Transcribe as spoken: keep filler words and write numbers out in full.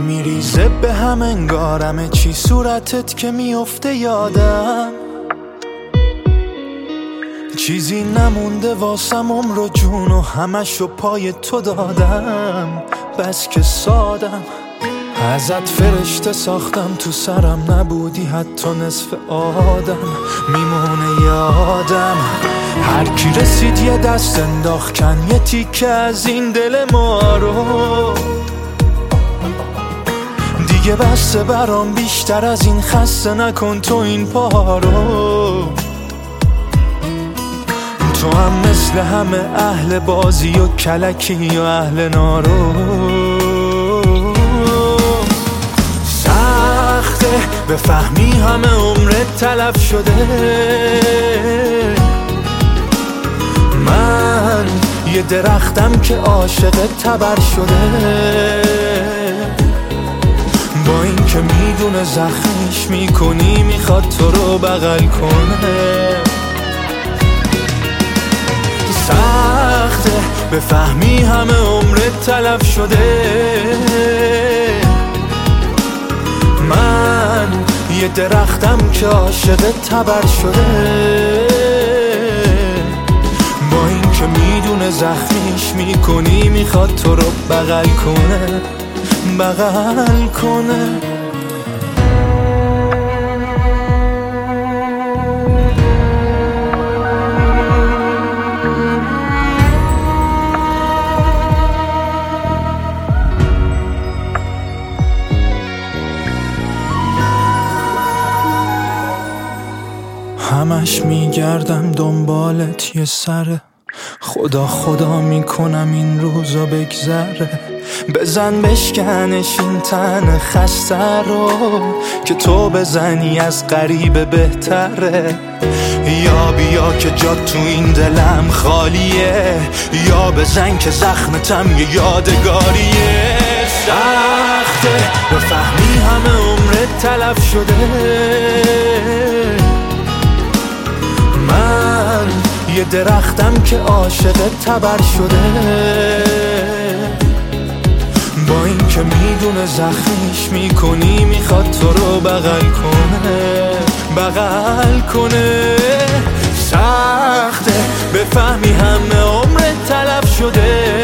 میریزه به هم انگارمه چی صورتت که میفته یادم، چیزی نمونده واسم عمر و جون و همشو پای تو دادم. بس که سادم ازت فرشته ساختم، تو سرم نبودی حتی نصف آدم. میمونه یادم هر کی رسید یه دست انداخت کن یه تیکه از این دل ما رو. دیگه بسته برام بیشتر از این، خسته نکن تو این پا رو. تو هم مثل همه اهل بازی و کلکی و اهل نارو. سخته بفهمی همه عمرت تلف شده، من یه درختم که عاشق تبر شده. با این که میدونه زخمش میکنی میخواد تو رو بغل کنه. سخته بفهمی همه عمرت تلف شده، من یه درختم که عاشق تبر شده. با این که میدونه زخمیش میکنی میخواد تو رو بغل کنه، بغل کنه. همش میگردم دنبالت یه سره، خدا خدا میکنم این روزا بگذره. بزن بشکنش این تن خسته رو، که تو بزنی از غریبه بهتره. یا بیا که جات تو این دلم خالیه، یا بزن که زخمتم یه یادگاریه. سخته بفهمی همه عمرت تلف شده، من یه درختم که عاشق تبر شده. با این که میدونه زخمیش میکنی میخواد تو رو بغل کنه، بغل کنه. سخته بفهمی همه عمرت تلف شده،